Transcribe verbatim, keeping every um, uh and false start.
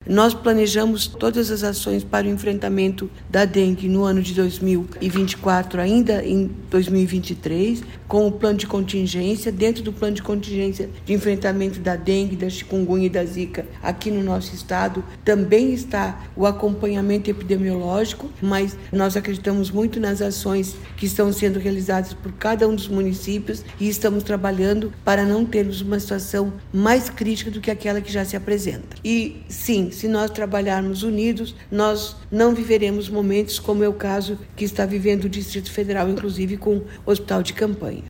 Nós planejamos todas as ações para o enfrentamento da dengue no ano de dois mil e vinte e quatro, ainda em dois mil e vinte e três, com o plano de contingência. Dentro do plano de contingência de enfrentamento da dengue, da chikungunya e da zika aqui no nosso estado, também está o acompanhamento epidemiológico, mas nós acreditamos muito nas ações que estão sendo realizadas por cada um dos municípios e estamos trabalhando para não termos uma situação mais crítica do que aquela que já se apresenta. E sim, se nós trabalharmos unidos, nós não viveremos momentos como é o caso que está vivendo o Distrito Federal, inclusive com o hospital de campanha.